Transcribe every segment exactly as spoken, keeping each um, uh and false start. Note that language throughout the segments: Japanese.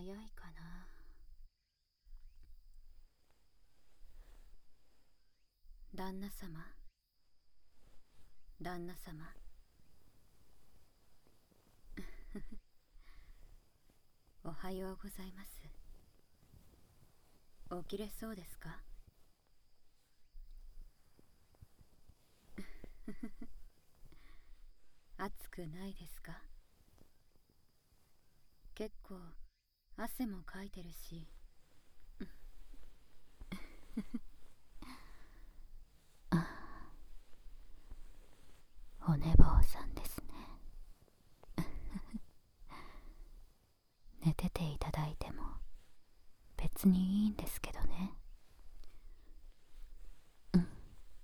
早いかな。旦那様、旦那様。おはようございます。起きれそうですか？暑くないですか？結構汗もかいてるし。お寝坊さんですね。寝てていただいても別にいいんですけどね。うん。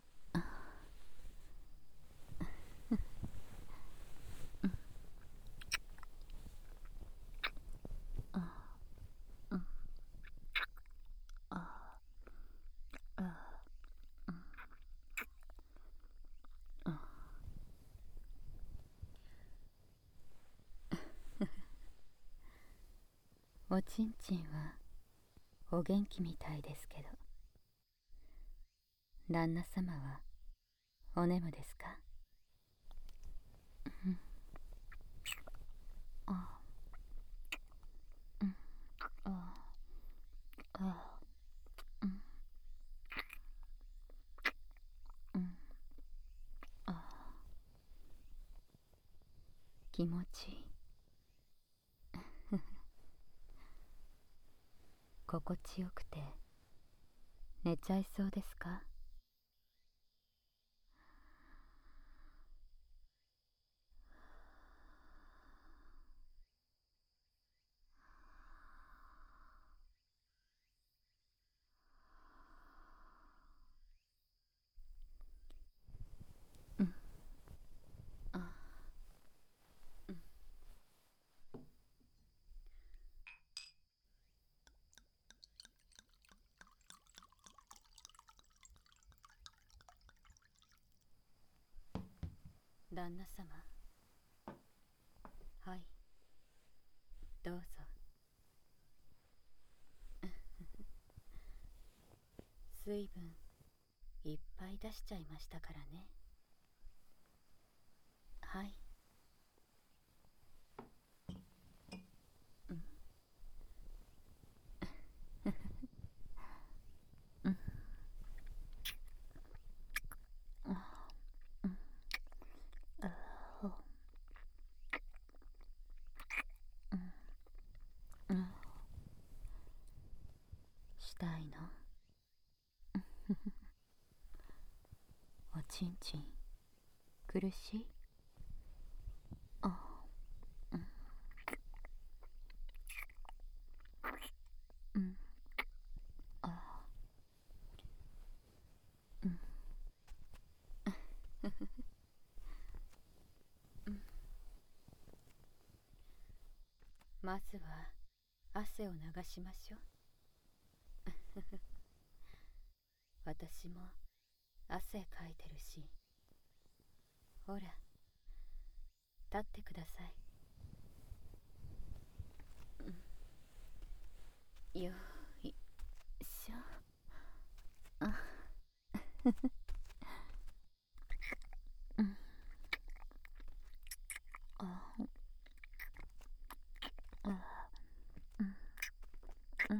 おちんちんはお元気みたいですけど、旦那様はお眠ですか？うん。あ、うん、あ、あ、うん、うん、あ、気持ちいい。心地よくて寝ちゃいそうですか？うん。あ、うん。旦那様。はい、どうぞ。水分いっぱい出しちゃいましたからね。はい。うん。うん。あ、うん。あ、うん。うん。したいの？おちんちん苦しい？あ、うん。うん。あ、うん。うん。まずは汗を流しましょう。私も汗かいてるし。ほら、立ってください。うん。よいしょ。あ、うん。あ、あ、うん。うん。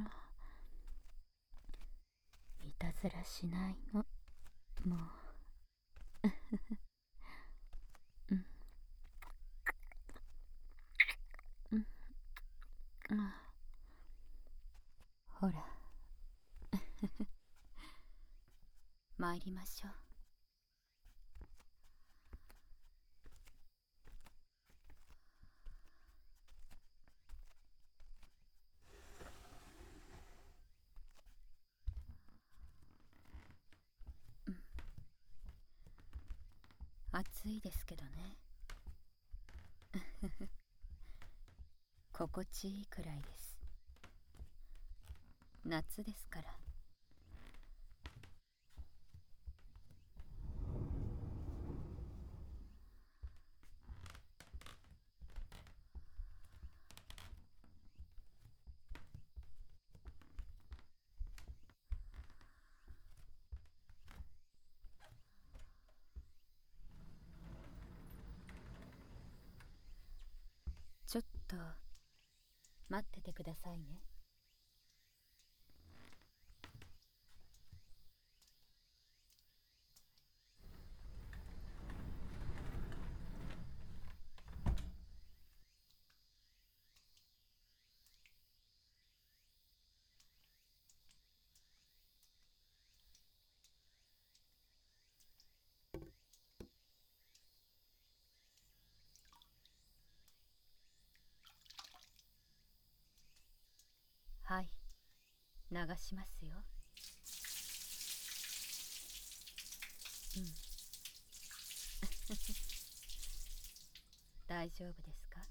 いたずらしないの、もう。うん。うん。あ、ほら。参りましょう。うん。暑いですけどね。心地いいくらいです。夏ですから。 と待っててくださいね。はい、流しますよ。うん。大丈夫ですか？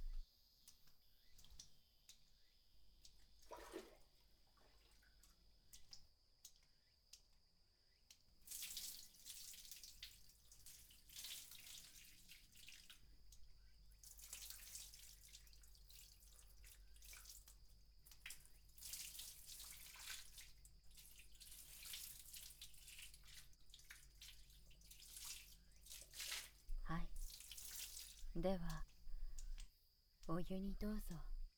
はい。では、お湯にどうぞ。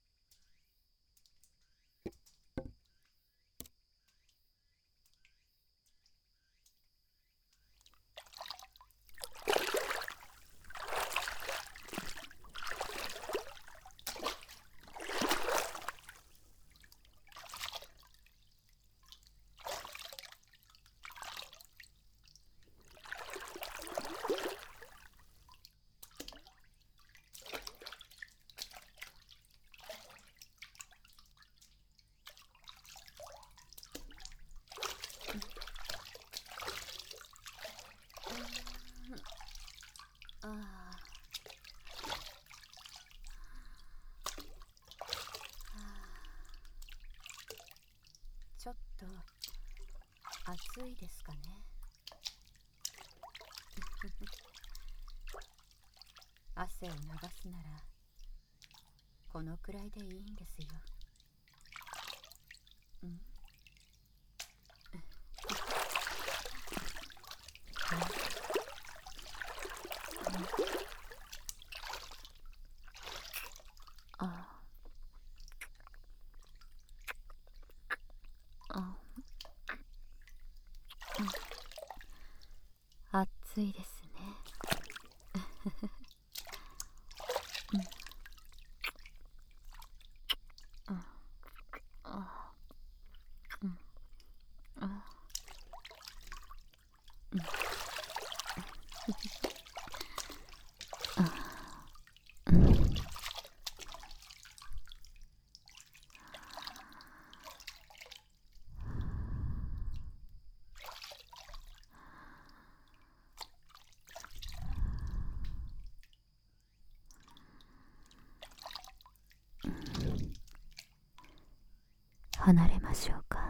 ああ。ちょっと暑いですかね。汗を流すならこのくらいでいいんですよ。うん。ああ、うん、暑いですね。うん、うん、あ、うん、あ、うん、あ、うん。離れましょうか。